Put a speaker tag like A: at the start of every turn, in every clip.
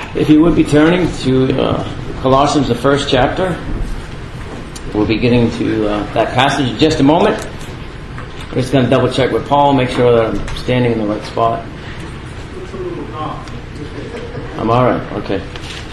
A: If you would be turning to Colossians, the first chapter, we'll be getting to that passage in just a moment. We're just going to double check with Paul, make sure that I'm standing in the right spot. I'm all right. Okay.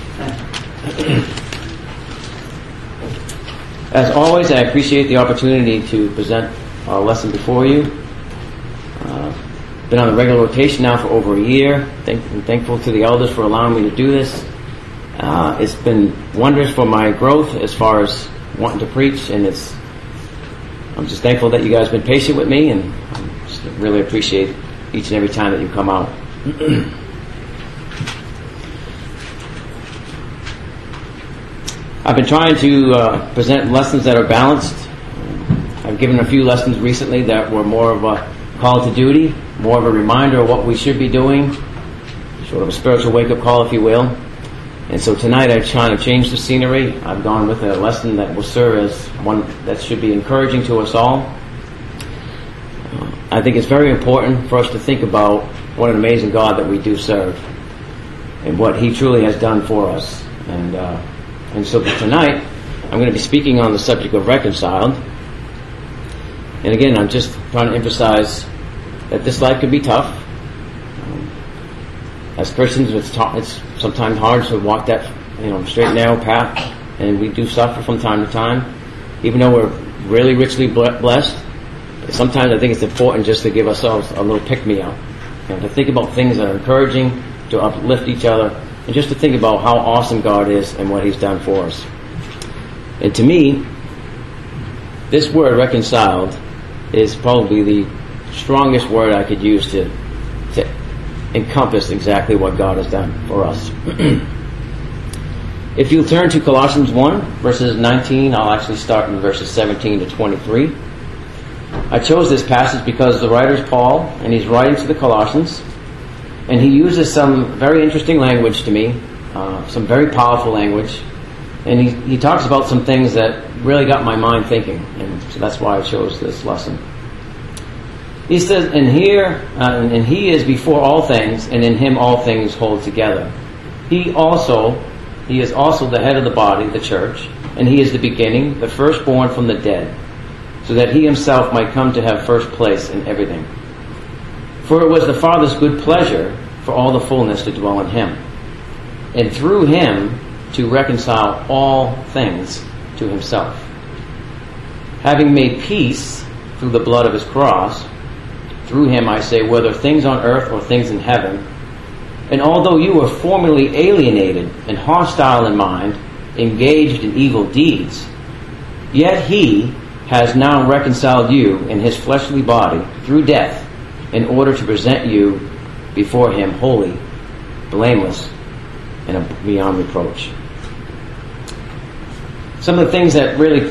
A: As always, I appreciate the opportunity to present our lesson before you. Been on a regular rotation now for over a year. I'm thankful to the elders for allowing me to do this. It's been wondrous for my growth as far as wanting to preach, and I'm just thankful that you guys have been patient with me, and I just really appreciate each and every time that you come out. I've been trying to present lessons that are balanced. I've given a few lessons recently that were more of a call to duty, more of a reminder of what we should be doing, sort of a spiritual wake-up call, if you will. And so tonight I'm trying to change the scenery. I've gone with a lesson that will serve as one that should be encouraging to us all. I think it's very important for us to think about what an amazing God that we do serve and what He truly has done for us. And so tonight I'm going to be speaking on the subject of reconciled. And again, I'm just trying to emphasize that this life can be tough. As Christians, it's sometimes hard to walk that straight and narrow path, and we do suffer from time to time, even though we're really richly blessed. Sometimes I think it's important just to give ourselves a little pick-me-up, to think about things that are encouraging, to uplift each other, and just to think about how awesome God is and what He's done for us. And to me, this word reconciled is probably the strongest word I could use to encompass exactly what God has done for us. If you turn to Colossians 1, verses 19, I'll actually start in verses 17 to 23. I chose this passage because the writer is Paul, and he's writing to the Colossians, and he uses some very interesting language to me, some very powerful language, and he talks about some things that really got my mind thinking, and so that's why I chose this lesson. He says, and He is before all things, and in Him all things hold together. He is also the head of the body, the church, and He is the beginning, the firstborn from the dead, so that He Himself might come to have first place in everything. For it was the Father's good pleasure for all the fullness to dwell in Him, and through Him to reconcile all things to Himself, having made peace through the blood of His cross. Through Him, I say, whether things on earth or things in heaven. And although you were formerly alienated and hostile in mind, engaged in evil deeds, yet He has now reconciled you in His fleshly body through death, in order to present you before Him holy, blameless, and beyond reproach. Some of the things that really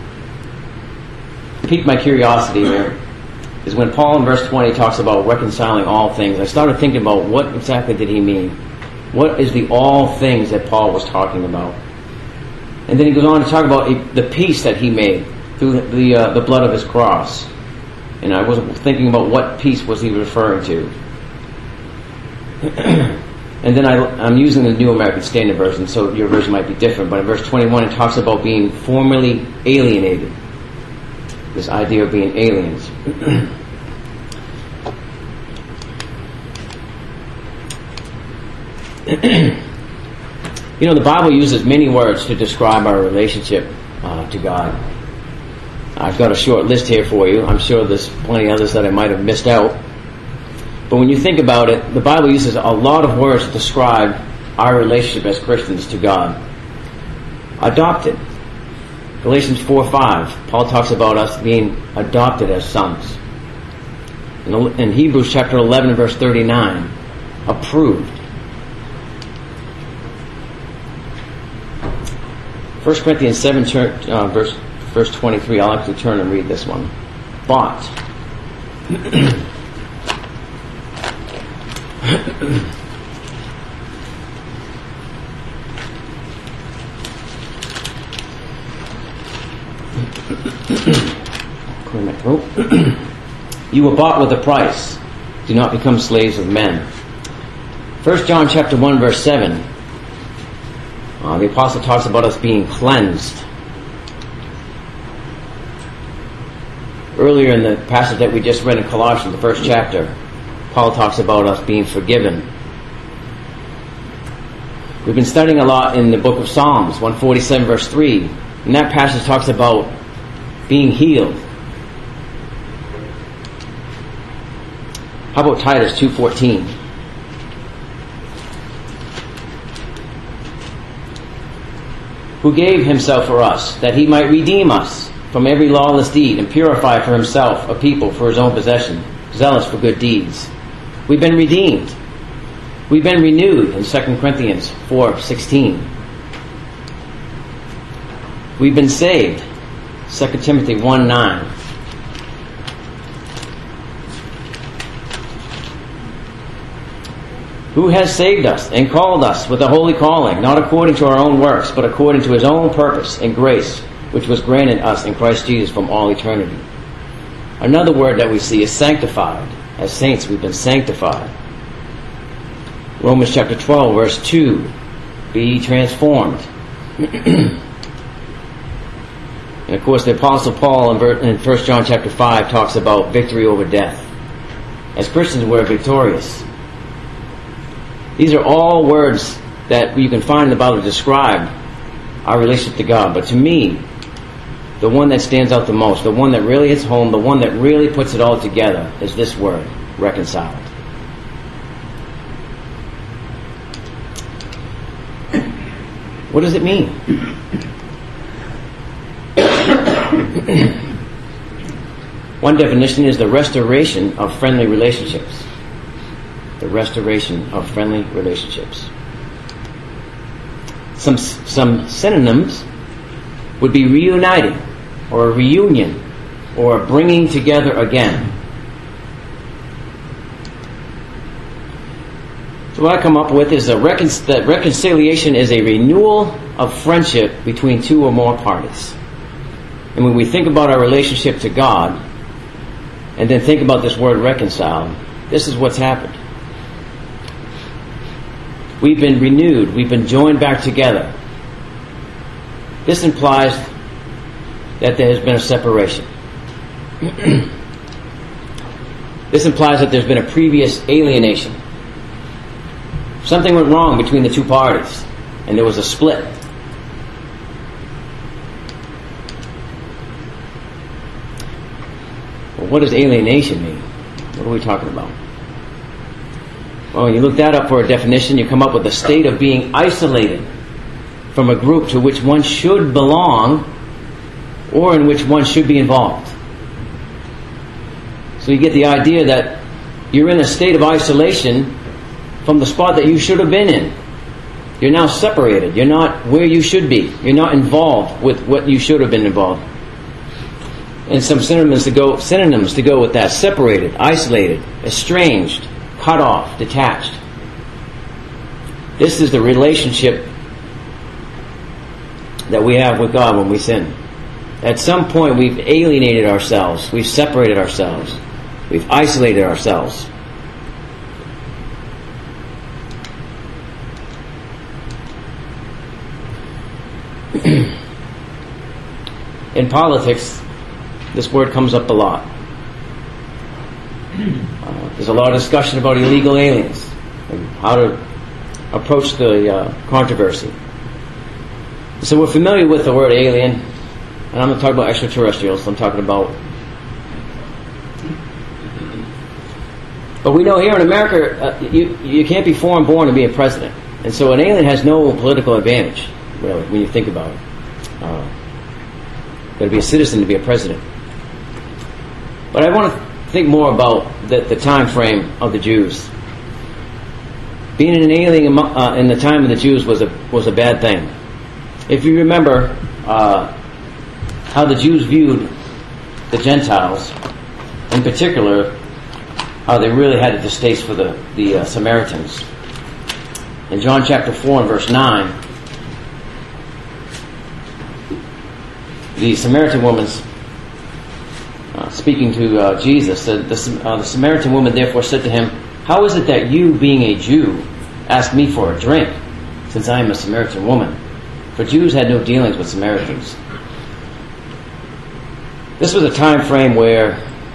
A: piqued my curiosity there is when Paul in verse 20 talks about reconciling all things. I started thinking about what exactly did he mean? What is the all things that Paul was talking about? And then he goes on to talk about the peace that he made through the blood of His cross. And I was thinking about what peace was he referring to. And then I'm using the New American Standard Version, so your version might be different. But in verse 21 it talks about being formerly alienated. This idea of being aliens. The Bible uses many words to describe our relationship to God. I've got a short list here for you. I'm sure there's plenty others that I might have missed out. But when you think about it, the Bible uses a lot of words to describe our relationship as Christians to God. Adopted. Galatians 4:5, Paul talks about us being adopted as sons. In Hebrews chapter 11 verse 39, approved. 1 Corinthians 7 verse 23, I'll actually turn and read this one. Bought. You were bought with a price. Do not become slaves of men. 1 John chapter 1 verse 7. The apostle talks about us being cleansed. Earlier in the passage that we just read in Colossians, the first chapter, Paul talks about us being forgiven. We've been studying a lot in the book of Psalms, 147 verse 3, and that passage talks about being healed. How about Titus 2:14? Who gave himself for us, that he might redeem us from every lawless deed and purify for himself a people for his own possession, zealous for good deeds. We've been redeemed. We've been renewed in 2 Corinthians 4:16. We've been saved, 2 Timothy 1:9. Who has saved us and called us with a holy calling, not according to our own works, but according to his own purpose and grace, which was granted us in Christ Jesus from all eternity. Another word that we see is sanctified. As saints, we've been sanctified. Romans chapter 12, verse 2, be transformed. And of course, the Apostle Paul in 1 John chapter 5 talks about victory over death. As Christians, we're victorious. These are all words that you can find in the Bible to describe our relationship to God. But to me, the one that stands out the most, the one that really hits home, the one that really puts it all together is this word, reconciled. What does it mean? One definition is the restoration of friendly relationships. The restoration of friendly relationships. Some synonyms would be reuniting, or a reunion, or bringing together again. So what I come up with is that reconciliation is a renewal of friendship between two or more parties. And when we think about our relationship to God, and then think about this word reconciled, this is what's happened. We've been renewed. We've been joined back together. This implies that there has been a separation. This implies that there's been a previous alienation. Something went wrong between the two parties, and there was a split. Well, what does alienation mean? What are we talking about? Well, when you look that up for a definition, you come up with a state of being isolated from a group to which one should belong or in which one should be involved. So you get the idea that you're in a state of isolation from the spot that you should have been in. You're now separated. You're not where you should be. You're not involved with what you should have been involved. And some synonyms to go with that: separated, isolated, estranged, cut off, detached. This is the relationship that we have with God when we sin. At some point we've alienated ourselves, we've separated ourselves, we've isolated ourselves. In politics, this word comes up a lot. There's a lot of discussion about illegal aliens and how to approach the controversy. So we're familiar with the word alien, and I'm not talking about extraterrestrials. I'm talking about... But we know here in America, you can't be foreign born to be a president. And so an alien has no political advantage, really, when you think about it. Got to be a citizen to be a president. But I want to think more about the time frame of the Jews. Being an alien in the time of the Jews was a bad thing. If you remember how the Jews viewed the Gentiles, in particular, how they really had a distaste for the Samaritans. In John chapter 4 and verse 9, the Samaritan woman's speaking to Jesus, the Samaritan woman therefore said to him, "How is it that you, being a Jew, ask me for a drink, since I am a Samaritan woman?" for Jews had no dealings with Samaritans. This was a time frame where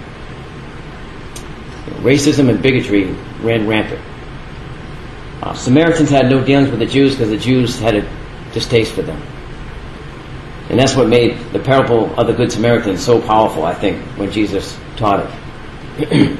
A: racism and bigotry ran rampant. Samaritans had no dealings with the Jews because the Jews had a distaste for them. And that's what made the parable of the Good Samaritan so powerful, I think, when Jesus taught it.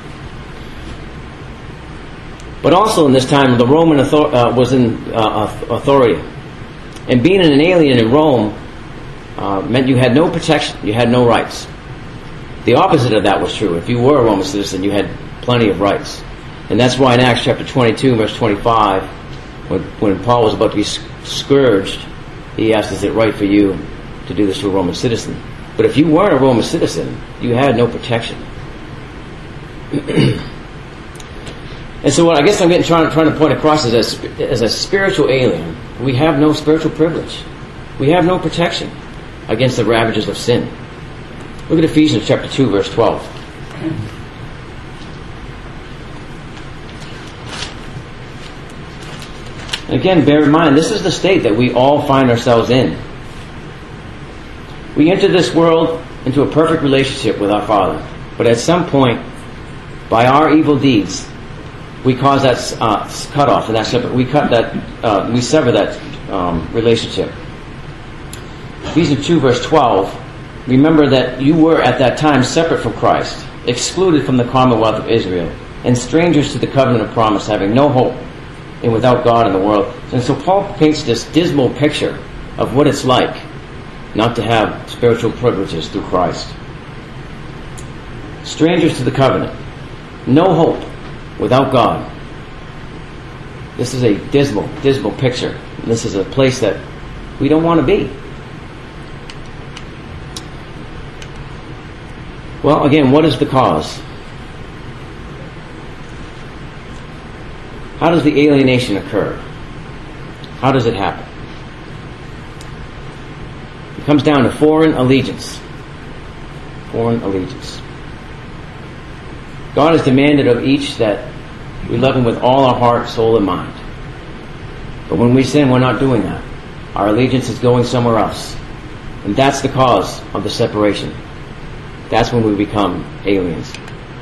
A: But also in this time, the Roman was in authority. And being an alien in Rome meant you had no protection, you had no rights. The opposite of that was true. If you were a Roman citizen, you had plenty of rights. And that's why in Acts chapter 22, verse 25, when Paul was about to be scourged, he asked, is it right for you to do this to a Roman citizen? But if you weren't a Roman citizen, you had no protection. And so what I guess I'm trying to point across is as a spiritual alien, we have no spiritual privilege. We have no protection against the ravages of sin. Look at Ephesians chapter 2, verse 12. And again, bear in mind, this is the state that we all find ourselves in. We enter this world into a perfect relationship with our Father. But at some point, by our evil deeds, we cause that cutoff, and we sever that relationship. Ephesians 2, verse 12. Remember that you were at that time separate from Christ, excluded from the commonwealth of Israel, and strangers to the covenant of promise, having no hope, and without God in the world. And so Paul paints this dismal picture of what it's like not to have spiritual privileges through Christ. Strangers to the covenant, no hope, without God. This is a dismal picture. This is a place that we don't want to be. Well, again, what is the cause? How does the alienation occur? How does it happen? It comes down to foreign allegiance. Foreign allegiance. God has demanded of each that we love Him with all our heart, soul, and mind. But when we sin, we're not doing that. Our allegiance is going somewhere else. And that's the cause of the separation. That's when we become aliens.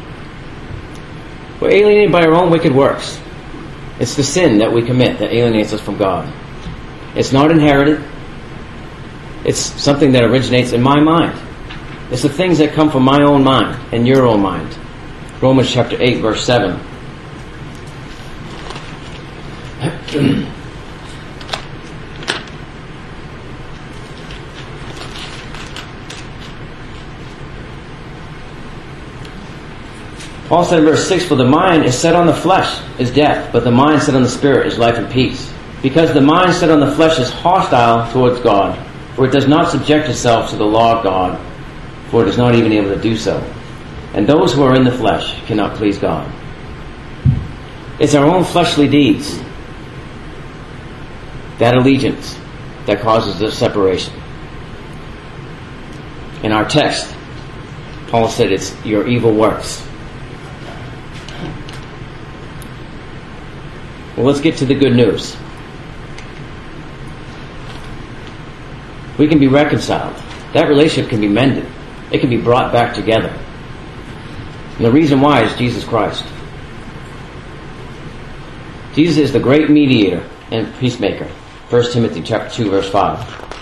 A: We're alienated by our own wicked works. It's the sin that we commit that alienates us from God. It's not inherited. It's something that originates in my mind. It's the things that come from my own mind and your own mind. Romans chapter 8, verse 7. Paul said in verse 6, for the mind is set on the flesh is death, but the mind set on the spirit is life and peace. Because the mind set on the flesh is hostile towards God, for it does not subject itself to the law of God, for it is not even able to do so. And those who are in the flesh cannot please God. It's our own fleshly deeds, that allegiance, that causes this separation. In our text, Paul said it's your evil works. Well, let's get to the good news. We can be reconciled. That relationship can be mended. It can be brought back together. And the reason why is Jesus Christ. Jesus is the great mediator and peacemaker. 1 Timothy chapter 2, verse 5.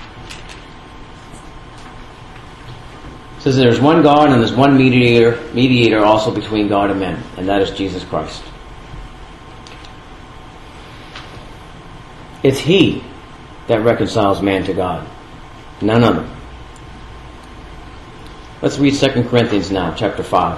A: It says there's one God and there's one mediator also between God and men, and that is Jesus Christ. It's He that reconciles man to God, none other. Let's read 2 Corinthians now, chapter 5.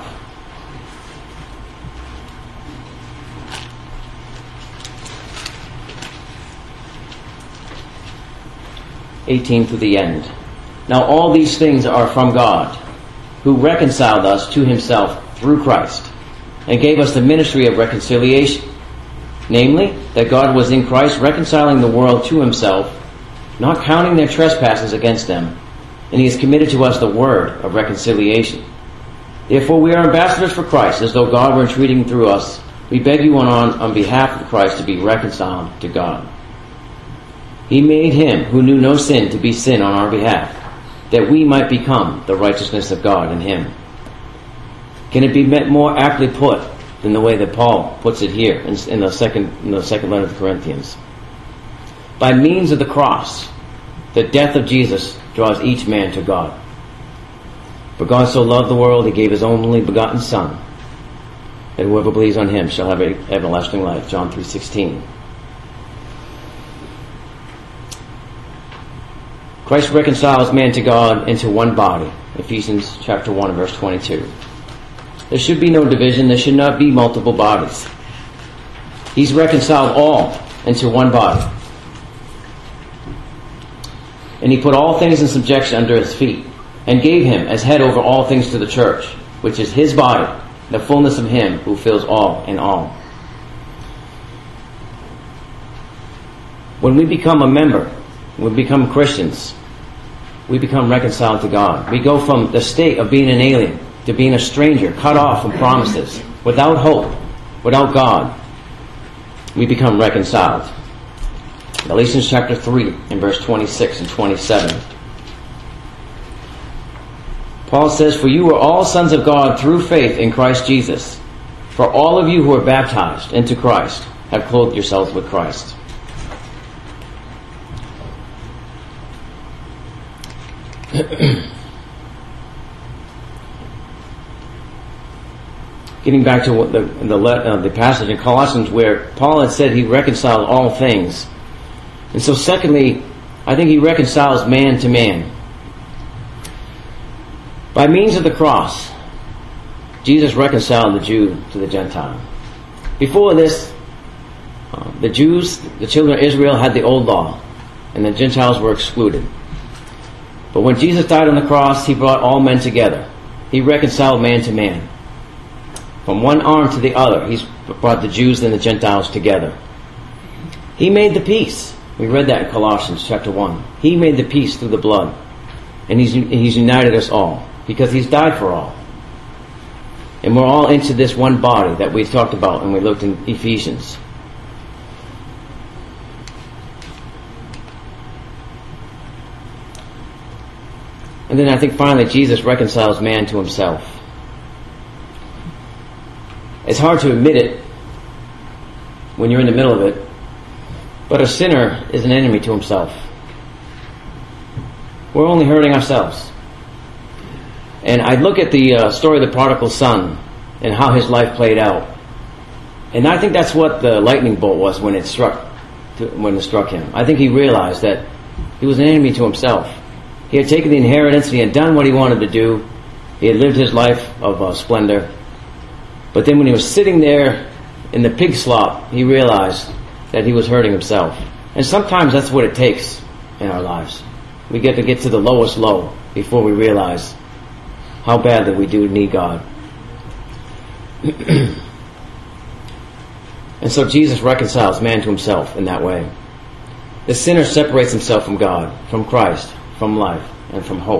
A: 18 to the end. Now all these things are from God, who reconciled us to Himself through Christ, and gave us the ministry of reconciliation. Namely, that God was in Christ reconciling the world to Himself, not counting their trespasses against them, and He has committed to us the word of reconciliation. Therefore we are ambassadors for Christ, as though God were entreating through us. We beg you on behalf of Christ to be reconciled to God. He made him who knew no sin to be sin on our behalf, that we might become the righteousness of God in him. Can it be more aptly put than the way that Paul puts it here in the second letter to the Corinthians? By means of the cross, the death of Jesus draws each man to God. For God so loved the world, he gave his only begotten Son, that whoever believes on him shall have everlasting life. John 3:16. Christ reconciles man to God into one body. Ephesians chapter 1, verse 22. There should be no division. There should not be multiple bodies. He's reconciled all into one body. And he put all things in subjection under his feet, and gave him as head over all things to the church, which is his body, the fullness of him who fills all in all. When we become a member, when we become Christians, we become reconciled to God. We go from the state of being an alien to being a stranger, cut off from promises, without hope, without God. We become reconciled. Galatians chapter 3 and verse 26 and 27. Paul says, "For you are all sons of God through faith in Christ Jesus. For all of you who are baptized into Christ have clothed yourselves with Christ." Getting back to what the passage in Colossians where Paul had said he reconciled all things. And so secondly, I think he reconciles man to man. By means of the cross, Jesus reconciled the Jew to the Gentile. Before this, the Jews, the children of Israel, had the old law, and the Gentiles were excluded. But when Jesus died on the cross, he brought all men together. He reconciled man to man. From one arm to the other, he's brought the Jews and the Gentiles together. He made the peace. We read that in Colossians chapter 1. He made the peace through the blood. And he's united us all, because he's died for all. And we're all into this one body that we talked about and we looked in Ephesians. And then I think finally Jesus reconciles man to himself. It's hard to admit it when you're in the middle of it, but a sinner is an enemy to himself. We're only hurting ourselves. And I look at the story of the prodigal son and how his life played out. And I think that's what the lightning bolt was when it struck him. I think he realized that he was an enemy to himself. He had taken the inheritance, he had done what he wanted to do. He had lived his life of splendor. But then when he was sitting there in the pig slop, he realized that he was hurting himself. And sometimes that's what it takes in our lives. We get to the lowest low before we realize how badly we do need God. And so Jesus reconciles man to himself in that way. The sinner separates himself from God, from Christ, from life, and from hope.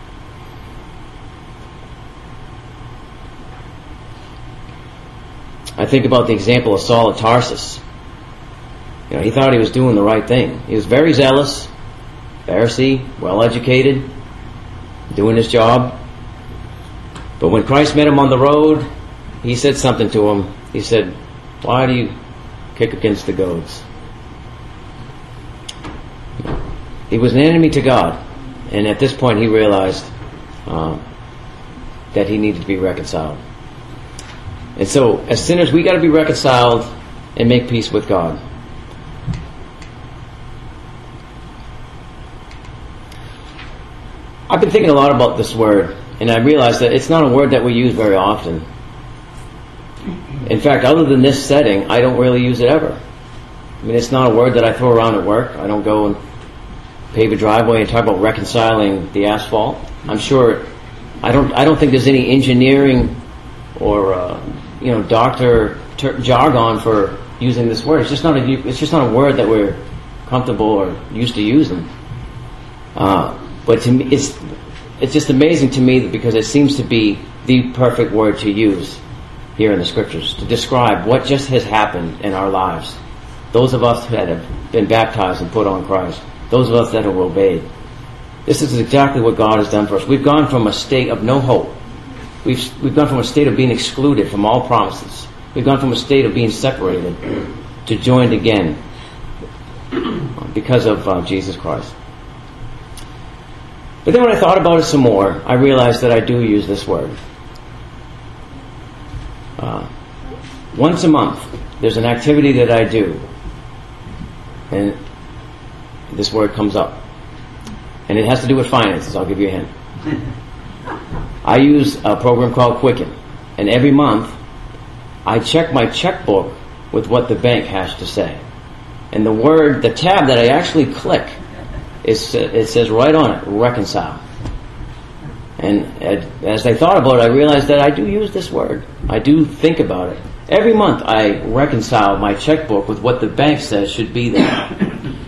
A: I think about the example of Saul of Tarsus. He thought he was doing the right thing. He was very zealous, Pharisee, well-educated, doing his job. But when Christ met him on the road, he said something to him. He said, "Why do you kick against the goads?" He was an enemy to God. And at this point he realized that he needed to be reconciled. And so, as sinners, we got to be reconciled and make peace with God. I've been thinking a lot about this word, and I realized that it's not a word that we use very often. In fact, other than this setting, I don't really use it ever. I mean, it's not a word that I throw around at work. I don't go and pave a driveway and talk about reconciling the asphalt. I'm sure, I don't think there's any engineering or doctor jargon for using this word. It's just not a word that we're comfortable or used to using. But to me, it's just amazing to me because it seems to be the perfect word to use here in the Scriptures to describe what just has happened in our lives. those of us that have been baptized and put on Christ, those of us that have obeyed. This is exactly what God has done for us. We've gone from a state of no hope. We've gone from a state of being excluded from all promises. We've gone from a state of being separated to joined again because of Jesus Christ. But then when I thought about it some more, I realized that I do use this word. Once a month, there's an activity that I do, and this word comes up. And it has to do with finances. I'll give you a hint. I use a program called Quicken. And every month, I check my checkbook with what the bank has to say. And the tab that I actually click, it says right on it, reconcile. And as I thought about it, I realized that I do use this word. I do think about it. Every month, I reconcile my checkbook with what the bank says should be there.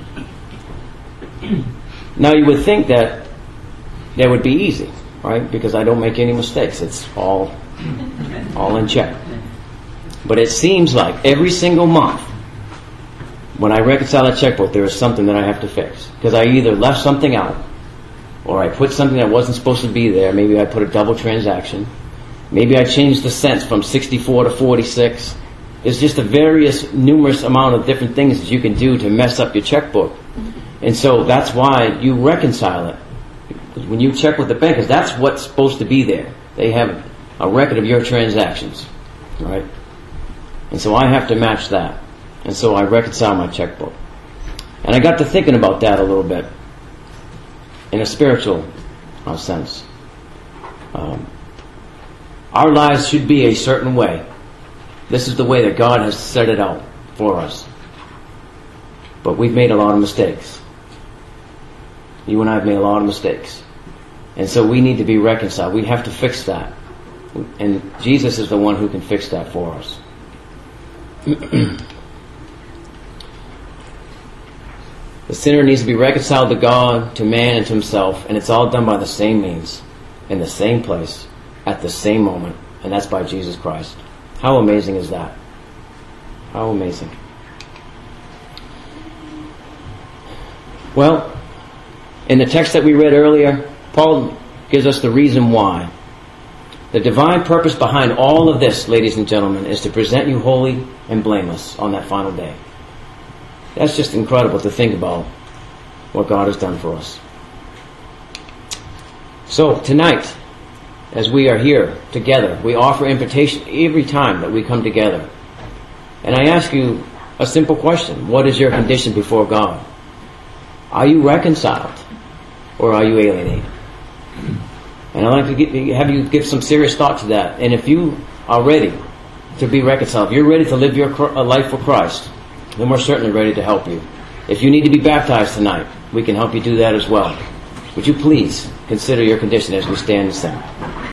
A: Now, you would think that would be easy, right? Because I don't make any mistakes. It's all in check. But it seems like every single month, when I reconcile that checkbook, there is something that I have to fix. Because I either left something out, or I put something that wasn't supposed to be there. Maybe I put a double transaction. Maybe I changed the cents from 64 to 46. There's just numerous amount of different things that you can do to mess up your checkbook. And so that's why you reconcile it. When you check with the bank, because that's what's supposed to be there. They have a record of your transactions. Right? And so I have to match that. And so I reconcile my checkbook. And I got to thinking about that a little bit in a spiritual sense. Our lives should be a certain way. This is the way that God has set it out for us. But we've made a lot of mistakes. You and I have made a lot of mistakes. And so we need to be reconciled. We have to fix that. And Jesus is the one who can fix that for us. The sinner needs to be reconciled to God, to man, and to himself. And it's all done by the same means, in the same place, at the same moment. And that's by Jesus Christ. How amazing is that? How amazing. Well, in the text that we read earlier, Paul gives us the reason why. The divine purpose behind all of this, ladies and gentlemen, is to present you holy and blameless on that final day. That's just incredible to think about what God has done for us. So, tonight, as we are here together, we offer invitation every time that we come together. And I ask you a simple question. What is your condition before God? Are you reconciled? Or are you alienated? And I'd like to have you give some serious thought to that. And if you are ready to be reconciled, if you're ready to live your life for Christ, then we're certainly ready to help you. If you need to be baptized tonight, we can help you do that as well. Would you please consider your condition as we stand and sing?